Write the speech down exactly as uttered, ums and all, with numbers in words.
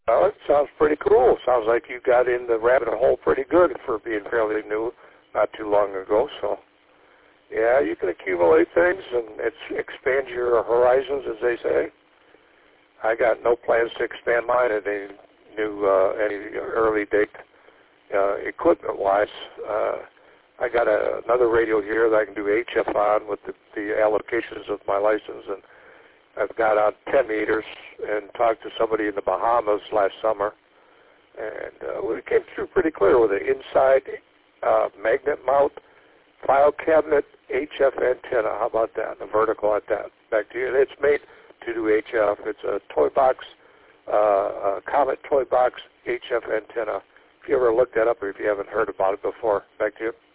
Well, it sounds pretty cool. Sounds like you got in the rabbit hole pretty good for being fairly new not too long ago. So, yeah, you can accumulate things and it's expand your horizons, as they say. I got no plans to expand mine at any new, uh, any early date uh, equipment-wise. Uh, I got a, another radio here that I can do H F on with the, the allocations of my license, and I've got out ten meters and talked to somebody in the Bahamas last summer, and uh, we came through pretty clear with an inside uh, magnet mount file cabinet H F antenna. How about that? A vertical at that. Back to you. And it's made to do H F. It's a toy box, uh, a Comet toy box H F antenna. If you ever looked that up or if you haven't heard about it before, back to you.